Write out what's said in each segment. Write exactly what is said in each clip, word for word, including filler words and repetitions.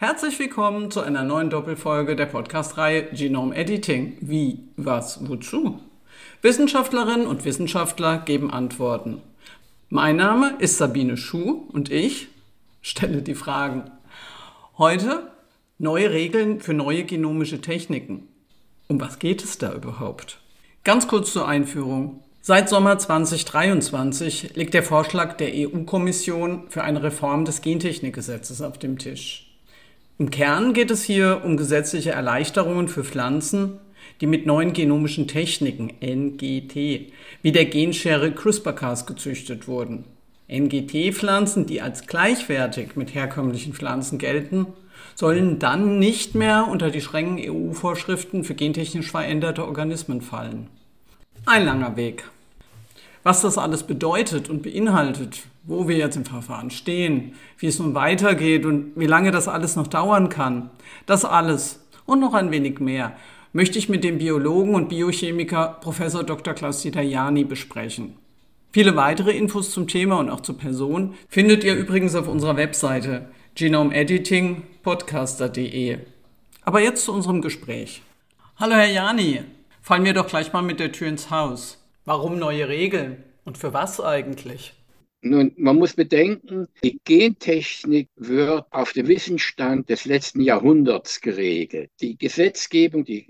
Herzlich willkommen zu einer neuen Doppelfolge der Podcast-Reihe Genome Editing. Wie, was, wozu? Wissenschaftlerinnen und Wissenschaftler geben Antworten. Mein Name ist Sabine Schuh und ich stelle die Fragen. Heute neue Regeln für neue genomische Techniken. Um was geht es da überhaupt? Ganz kurz zur Einführung. Seit Sommer zweitausenddreiundzwanzig liegt der Vorschlag der E U-Kommission für eine Reform des Gentechnikgesetzes auf dem Tisch. Im Kern geht es hier um gesetzliche Erleichterungen für Pflanzen, die mit neuen genomischen Techniken, N G T, wie der Genschere CRISPR-Cas gezüchtet wurden. N G T-Pflanzen, die als gleichwertig mit herkömmlichen Pflanzen gelten, sollen dann nicht mehr unter die strengen E U-Vorschriften für gentechnisch veränderte Organismen fallen. Ein langer Weg. Was das alles bedeutet und beinhaltet, wo wir jetzt im Verfahren stehen, wie es nun weitergeht und wie lange das alles noch dauern kann, das alles und noch ein wenig mehr möchte ich mit dem Biologen und Biochemiker Professor Doktor Klaus-Dieter Jani besprechen. Viele weitere Infos zum Thema und auch zur Person findet ihr übrigens auf unserer Webseite genome editing podcaster punkt de. Aber jetzt zu unserem Gespräch. Hallo Herr Jani, fallen wir doch gleich mal mit der Tür ins Haus. Warum neue Regeln? Und für was eigentlich? Nun, man muss bedenken, die Gentechnik wird auf dem Wissensstand des letzten Jahrhunderts geregelt. Die Gesetzgebung, die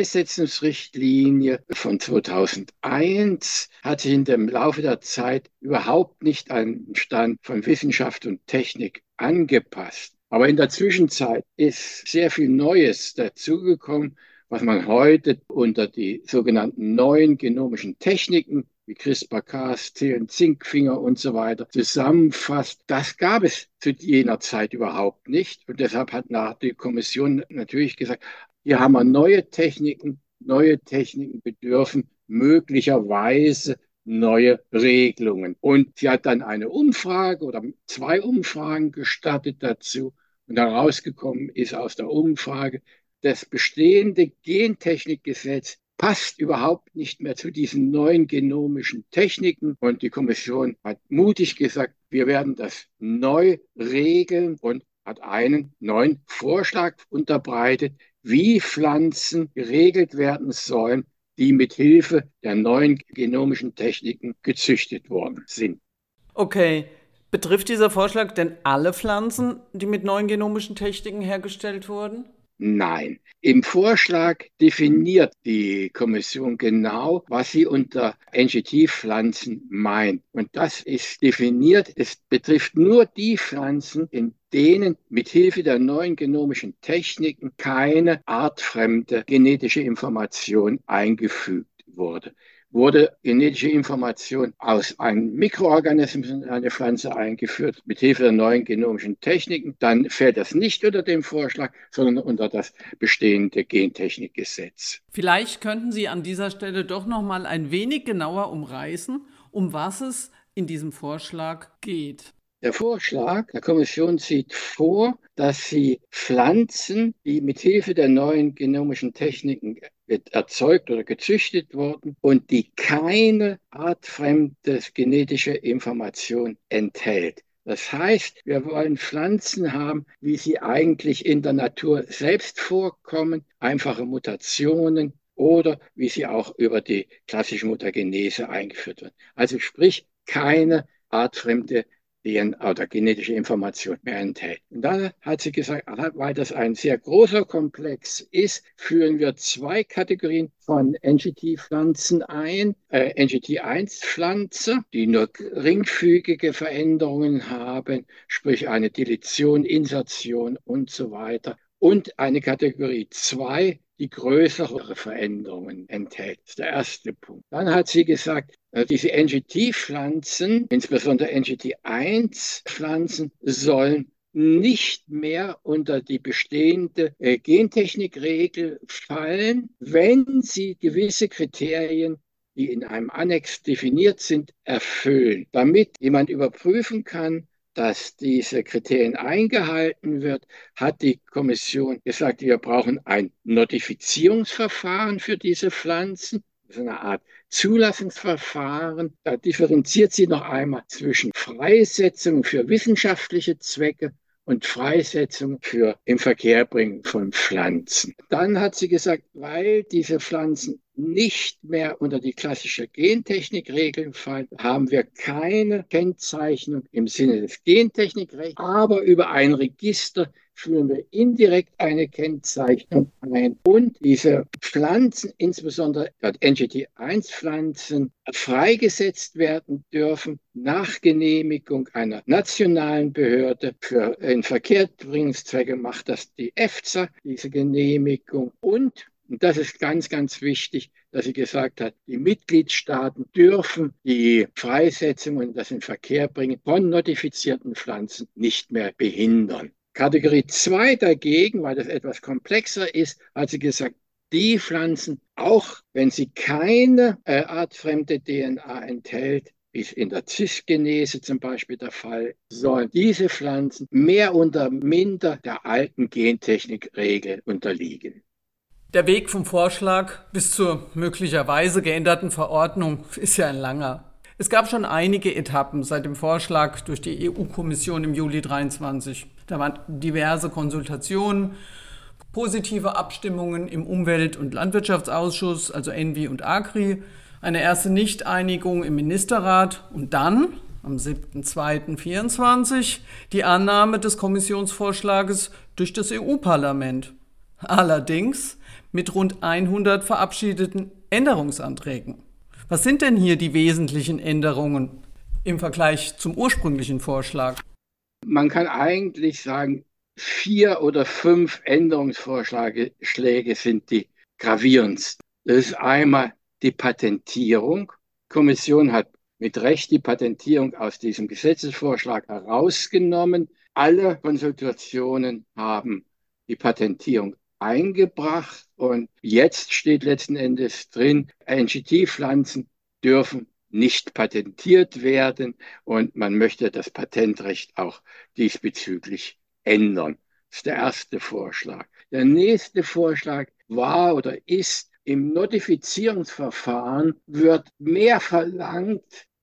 Freisetzungsrichtlinie von zweitausendeins hat sich in dem Laufe der Zeit überhaupt nicht an den Stand von Wissenschaft und Technik angepasst. Aber in der Zwischenzeit ist sehr viel Neues dazugekommen, was man heute unter die sogenannten neuen genomischen Techniken wie CRISPR-Cas, Zehen-Zinkfinger und so weiter zusammenfasst. Das gab es zu jener Zeit überhaupt nicht. Und deshalb hat die Kommission natürlich gesagt, hier haben wir neue Techniken. Neue Techniken bedürfen möglicherweise neue Regelungen. Und sie hat dann eine Umfrage oder zwei Umfragen gestartet dazu. Und herausgekommen ist aus der Umfrage, das bestehende Gentechnikgesetz passt überhaupt nicht mehr zu diesen neuen genomischen Techniken. Und die Kommission hat mutig gesagt, wir werden das neu regeln und hat einen neuen Vorschlag unterbreitet, wie Pflanzen geregelt werden sollen, die mit Hilfe der neuen genomischen Techniken gezüchtet worden sind. Okay, betrifft dieser Vorschlag denn alle Pflanzen, die mit neuen genomischen Techniken hergestellt wurden? Nein. Im Vorschlag definiert die Kommission genau, was sie unter N G T-Pflanzen meint. Und das ist definiert, es betrifft nur die Pflanzen, in denen mit Hilfe der neuen genomischen Techniken keine artfremde genetische Information eingefügt wurde. Wurde genetische Information aus einem Mikroorganismus in eine Pflanze eingeführt, mit Hilfe der neuen genomischen Techniken, dann fällt das nicht unter den Vorschlag, sondern unter das bestehende Gentechnikgesetz. Vielleicht könnten Sie an dieser Stelle doch noch mal ein wenig genauer umreißen, um was es in diesem Vorschlag geht. Der Vorschlag der Kommission sieht vor, dass sie Pflanzen, die mit Hilfe der neuen genomischen Techniken erzeugt oder gezüchtet wurden und die keine artfremde genetische Information enthält. Das heißt, wir wollen Pflanzen haben, wie sie eigentlich in der Natur selbst vorkommen, einfache Mutationen oder wie sie auch über die klassische Mutagenese eingeführt werden. Also sprich, keine artfremde D N A oder genetische Information mehr enthält. Und dann hat sie gesagt, weil das ein sehr großer Komplex ist, führen wir zwei Kategorien von N G T-Pflanzen ein. Äh, N G T eins Pflanze, die nur geringfügige Veränderungen haben, sprich eine Deletion, Insertion und so weiter. Und eine Kategorie zwei, die größere Veränderungen enthält. Das ist der erste Punkt. Dann hat sie gesagt, diese N G T-Pflanzen, insbesondere N G T eins Pflanzen, sollen nicht mehr unter die bestehende äh, Gentechnikregel fallen, wenn sie gewisse Kriterien, die in einem Annex definiert sind, erfüllen, damit jemand überprüfen kann, dass diese Kriterien eingehalten wird, hat die Kommission gesagt, wir brauchen ein Notifizierungsverfahren für diese Pflanzen, so eine Art Zulassungsverfahren. Da differenziert sie noch einmal zwischen Freisetzung für wissenschaftliche Zwecke und Freisetzung für Inverkehrbringen von Pflanzen. Dann hat sie gesagt, weil diese Pflanzen nicht mehr unter die klassische Gentechnikregeln fallen, haben wir keine Kennzeichnung im Sinne des Gentechnikrechts, aber über ein Register führen wir indirekt eine Kennzeichnung ein und diese Pflanzen, insbesondere N G T eins Pflanzen, freigesetzt werden dürfen nach Genehmigung einer nationalen Behörde. Für Inverkehrbringungszwecke macht das die EFSA, diese Genehmigung. Und Und das ist ganz, ganz wichtig, dass sie gesagt hat, die Mitgliedstaaten dürfen die Freisetzung und das Inverkehrbringen von notifizierten Pflanzen nicht mehr behindern. Kategorie zwei dagegen, weil das etwas komplexer ist, hat sie gesagt, die Pflanzen, auch wenn sie keine äh, artfremde D N A enthält, wie es in der Cisgenese zum Beispiel der Fall, sollen diese Pflanzen mehr oder minder der alten Gentechnikregel unterliegen. Der Weg vom Vorschlag bis zur möglicherweise geänderten Verordnung ist ja ein langer. Es gab schon einige Etappen seit dem Vorschlag durch die E U-Kommission im Juli dreiundzwanzig. Da waren diverse Konsultationen, positive Abstimmungen im Umwelt- und Landwirtschaftsausschuss, also ENVI und AGRI, eine erste Nichteinigung im Ministerrat und dann, am siebten zweiten vierundzwanzig, die Annahme des Kommissionsvorschlages durch das E U-Parlament. Allerdings mit rund hundert verabschiedeten Änderungsanträgen. Was sind denn hier die wesentlichen Änderungen im Vergleich zum ursprünglichen Vorschlag? Man kann eigentlich sagen, vier oder fünf Änderungsvorschläge Schläge sind die gravierendsten. Das ist einmal die Patentierung. Die Kommission hat mit Recht die Patentierung aus diesem Gesetzesvorschlag herausgenommen. Alle Konsultationen haben die Patentierung eingebracht und jetzt steht letzten Endes drin, N G T-Pflanzen dürfen nicht patentiert werden und man möchte das Patentrecht auch diesbezüglich ändern. Das ist der erste Vorschlag. Der nächste Vorschlag war oder ist, im Notifizierungsverfahren wird mehr verlangt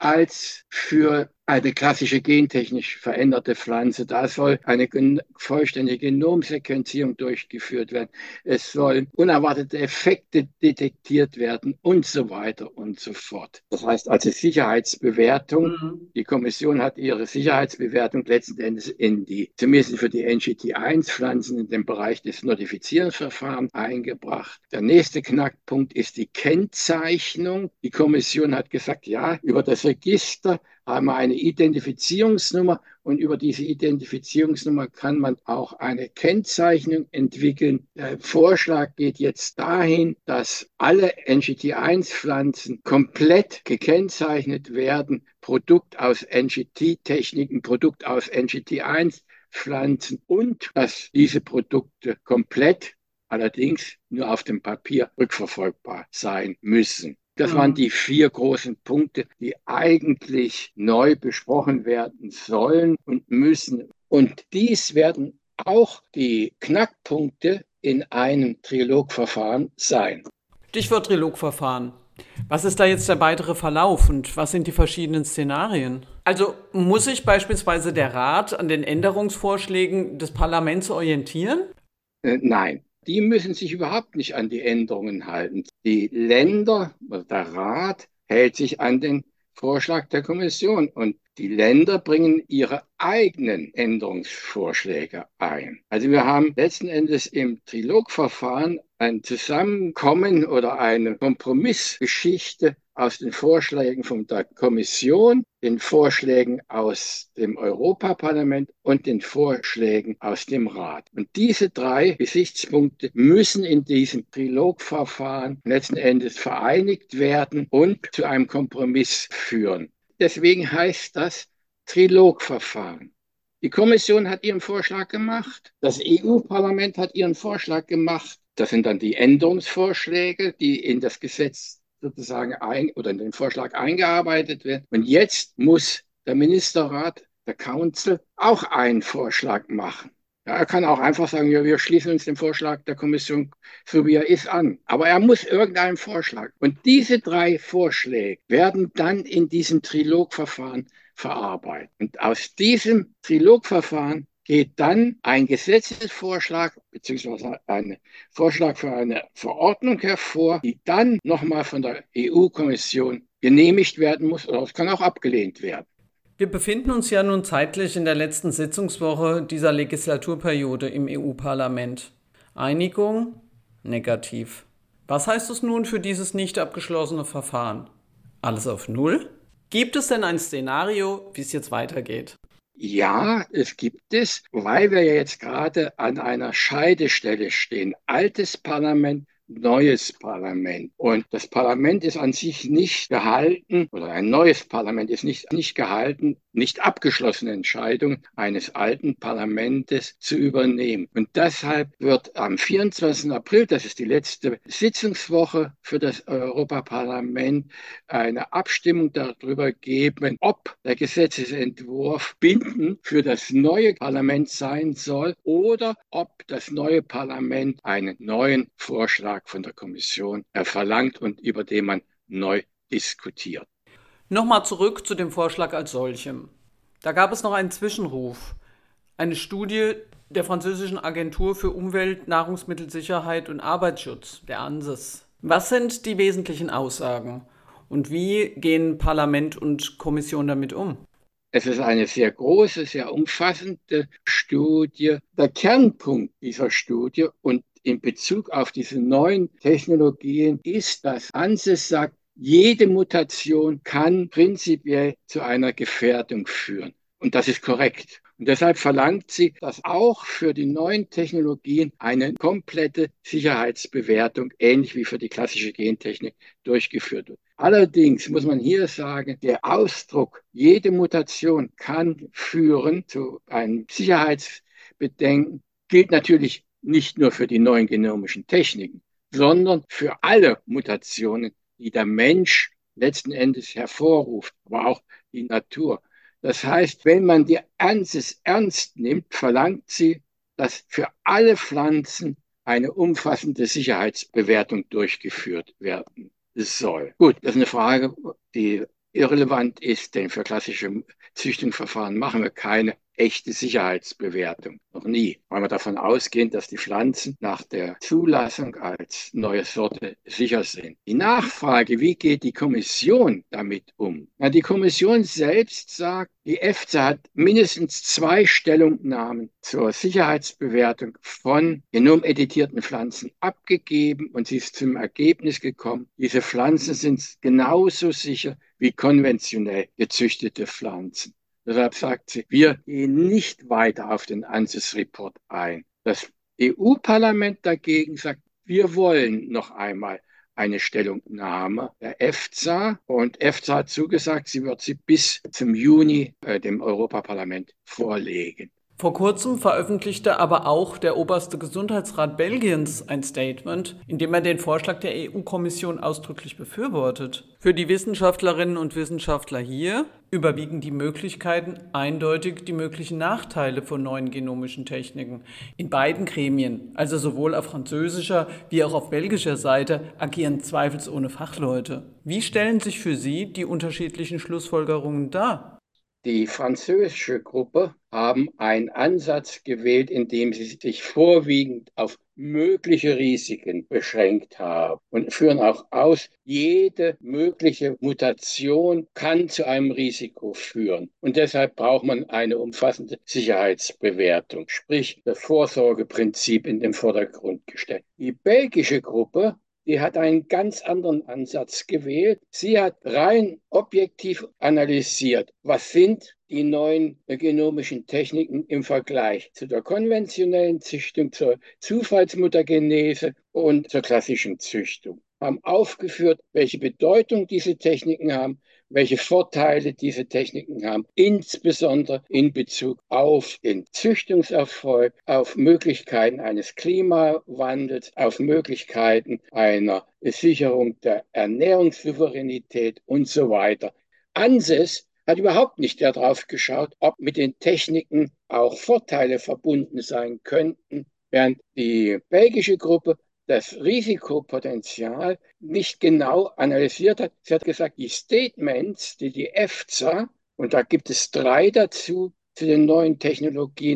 als für eine klassische gentechnisch veränderte Pflanze. Da soll eine vollständige Genomsequenzierung durchgeführt werden. Es sollen unerwartete Effekte detektiert werden und so weiter und so fort. Das heißt also Sicherheitsbewertung. Mhm. Die Kommission hat ihre Sicherheitsbewertung letzten Endes in die, zumindest für die N G T eins Pflanzen in den Bereich des Notifizierungsverfahrens eingebracht. Der nächste Knackpunkt ist die Kennzeichnung. Die Kommission hat gesagt, ja, über das Register haben wir eine Identifizierungsnummer und über diese Identifizierungsnummer kann man auch eine Kennzeichnung entwickeln. Der Vorschlag geht jetzt dahin, dass alle N G T eins Pflanzen komplett gekennzeichnet werden, Produkt aus N G T-Techniken, Produkt aus N G T eins Pflanzen und dass diese Produkte komplett, allerdings nur auf dem Papier, rückverfolgbar sein müssen. Das waren die vier großen Punkte, die eigentlich neu besprochen werden sollen und müssen. Und dies werden auch die Knackpunkte in einem Trilogverfahren sein. Stichwort Trilogverfahren. Was ist da jetzt der weitere Verlauf und was sind die verschiedenen Szenarien? Also muss sich beispielsweise der Rat an den Änderungsvorschlägen des Parlaments orientieren? Äh, nein. Die müssen sich überhaupt nicht an die Änderungen halten. Die Länder, also der Rat, hält sich an den Vorschlag der Kommission und die Länder bringen ihre eigenen Änderungsvorschläge ein. Also wir haben letzten Endes im Trilogverfahren ein Zusammenkommen oder eine Kompromissgeschichte aus den Vorschlägen von der Kommission, den Vorschlägen aus dem Europaparlament und den Vorschlägen aus dem Rat. Und diese drei Gesichtspunkte müssen in diesem Trilogverfahren letzten Endes vereinigt werden und zu einem Kompromiss führen. Deswegen heißt das Trilogverfahren. Die Kommission hat ihren Vorschlag gemacht, das E U-Parlament hat ihren Vorschlag gemacht. Das sind dann die Änderungsvorschläge, die in das Gesetz sozusagen ein, oder in den Vorschlag eingearbeitet werden. Und jetzt muss der Ministerrat, der Council, auch einen Vorschlag machen. Ja, er kann auch einfach sagen, ja, wir schließen uns dem Vorschlag der Kommission, so wie er ist, an. Aber er muss irgendeinen Vorschlag. Und diese drei Vorschläge werden dann in diesem Trilogverfahren verarbeitet. Und aus diesem Trilogverfahren geht dann ein Gesetzesvorschlag bzw. ein Vorschlag für eine Verordnung hervor, die dann nochmal von der E U-Kommission genehmigt werden muss, oder es kann auch abgelehnt werden. Wir befinden uns ja nun zeitlich in der letzten Sitzungswoche dieser Legislaturperiode im E U-Parlament. Einigung? Negativ. Was heißt es nun für dieses nicht abgeschlossene Verfahren? Alles auf Null? Gibt es denn ein Szenario, wie es jetzt weitergeht? Ja, es gibt es, weil wir ja jetzt gerade an einer Scheidestelle stehen. Altes Parlament, neues Parlament. Und das Parlament ist an sich nicht gehalten, oder ein neues Parlament ist nicht, nicht gehalten, nicht abgeschlossene Entscheidungen eines alten Parlamentes zu übernehmen. Und deshalb wird am vierundzwanzigsten April, das ist die letzte Sitzungswoche für das Europaparlament, eine Abstimmung darüber geben, ob der Gesetzesentwurf bindend für das neue Parlament sein soll oder ob das neue Parlament einen neuen Vorschlag von der Kommission verlangt und über den man neu diskutiert. Nochmal zurück zu dem Vorschlag als solchem. Da gab es noch einen Zwischenruf. Eine Studie der französischen Agentur für Umwelt, Nahrungsmittelsicherheit und Arbeitsschutz, der ANSES. Was sind die wesentlichen Aussagen und wie gehen Parlament und Kommission damit um? Es ist eine sehr große, sehr umfassende Studie. Der Kernpunkt dieser Studie und in Bezug auf diese neuen Technologien ist, dass ANSES sagt, jede Mutation kann prinzipiell zu einer Gefährdung führen. Und das ist korrekt. Und deshalb verlangt sie, dass auch für die neuen Technologien eine komplette Sicherheitsbewertung, ähnlich wie für die klassische Gentechnik, durchgeführt wird. Allerdings muss man hier sagen, der Ausdruck, jede Mutation kann führen zu einem Sicherheitsbedenken, gilt natürlich nicht nur für die neuen genomischen Techniken, sondern für alle Mutationen, die der Mensch letzten Endes hervorruft, aber auch die Natur. Das heißt, wenn man die ANSES ernst nimmt, verlangt sie, dass für alle Pflanzen eine umfassende Sicherheitsbewertung durchgeführt werden soll. Gut, das ist eine Frage, die irrelevant ist, denn für klassische Züchtungsverfahren machen wir keine echte Sicherheitsbewertung. Noch nie, weil wir davon ausgehen, dass die Pflanzen nach der Zulassung als neue Sorte sicher sind. Die Nachfrage, wie geht die Kommission damit um? Na, die Kommission selbst sagt, die EFSA hat mindestens zwei Stellungnahmen zur Sicherheitsbewertung von genomeditierten Pflanzen abgegeben und sie ist zum Ergebnis gekommen, diese Pflanzen sind genauso sicher wie konventionell gezüchtete Pflanzen. Deshalb sagt sie, wir gehen nicht weiter auf den ANSES-Report ein. Das E U-Parlament dagegen sagt, wir wollen noch einmal eine Stellungnahme der EFSA und EFSA hat zugesagt, sie wird sie bis zum Juni äh, dem Europaparlament vorlegen. Vor kurzem veröffentlichte aber auch der oberste Gesundheitsrat Belgiens ein Statement, in dem er den Vorschlag der E U-Kommission ausdrücklich befürwortet. Für die Wissenschaftlerinnen und Wissenschaftler hier überwiegen die Möglichkeiten eindeutig die möglichen Nachteile von neuen genomischen Techniken. In beiden Gremien, also sowohl auf französischer wie auch auf belgischer Seite, agieren zweifelsohne Fachleute. Wie stellen sich für Sie die unterschiedlichen Schlussfolgerungen dar? Die französische Gruppe haben einen Ansatz gewählt, in dem sie sich vorwiegend auf mögliche Risiken beschränkt haben und führen auch aus, jede mögliche Mutation kann zu einem Risiko führen. Und deshalb braucht man eine umfassende Sicherheitsbewertung, sprich das Vorsorgeprinzip in den Vordergrund gestellt. Die belgische Gruppe, die hat einen ganz anderen Ansatz gewählt. Sie hat rein objektiv analysiert, was sind die neuen genomischen Techniken im Vergleich zu der konventionellen Züchtung, zur Zufallsmuttergenese und zur klassischen Züchtung. Haben aufgeführt, welche Bedeutung diese Techniken haben, welche Vorteile diese Techniken haben, insbesondere in Bezug auf den Züchtungserfolg, auf Möglichkeiten eines Klimawandels, auf Möglichkeiten einer Sicherung der Ernährungssouveränität und so weiter. ANSES hat überhaupt nicht darauf geschaut, ob mit den Techniken auch Vorteile verbunden sein könnten, während die belgische Gruppe das Risikopotenzial nicht genau analysiert hat. Sie hat gesagt, die Statements, die die EFSA, und da gibt es drei dazu, zu den neuen Technologien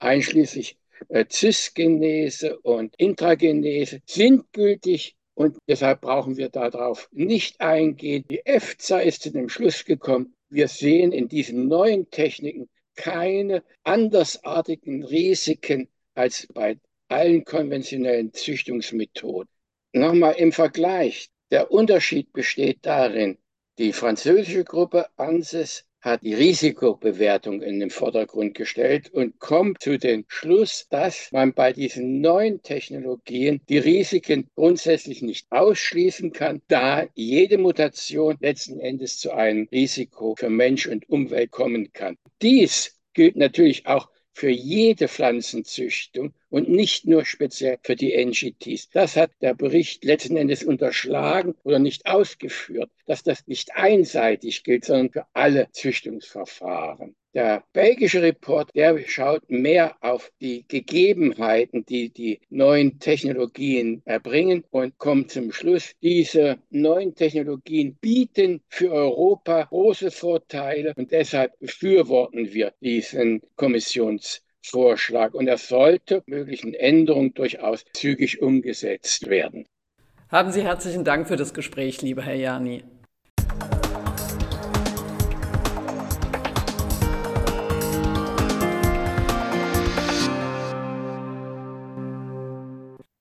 einschließlich äh, Cisgenese und Intragenese, sind gültig. Und deshalb brauchen wir darauf nicht eingehen. Die EFSA ist zu dem Schluss gekommen, wir sehen in diesen neuen Techniken keine andersartigen Risiken als bei allen konventionellen Züchtungsmethoden. Nochmal im Vergleich. Der Unterschied besteht darin, die französische Gruppe ANSES hat die Risikobewertung in den Vordergrund gestellt und kommt zu dem Schluss, dass man bei diesen neuen Technologien die Risiken grundsätzlich nicht ausschließen kann, da jede Mutation letzten Endes zu einem Risiko für Mensch und Umwelt kommen kann. Dies gilt natürlich auch für jede Pflanzenzüchtung und nicht nur speziell für die N G Ts. Das hat der Bericht letzten Endes unterschlagen oder nicht ausgeführt, dass das nicht einseitig gilt, sondern für alle Züchtungsverfahren. Der belgische Report, der schaut mehr auf die Gegebenheiten, die die neuen Technologien erbringen und kommt zum Schluss, diese neuen Technologien bieten für Europa große Vorteile und deshalb befürworten wir diesen Kommissionsvorschlag und er sollte möglichen Änderungen durchaus zügig umgesetzt werden. Haben Sie herzlichen Dank für das Gespräch, lieber Herr Jani.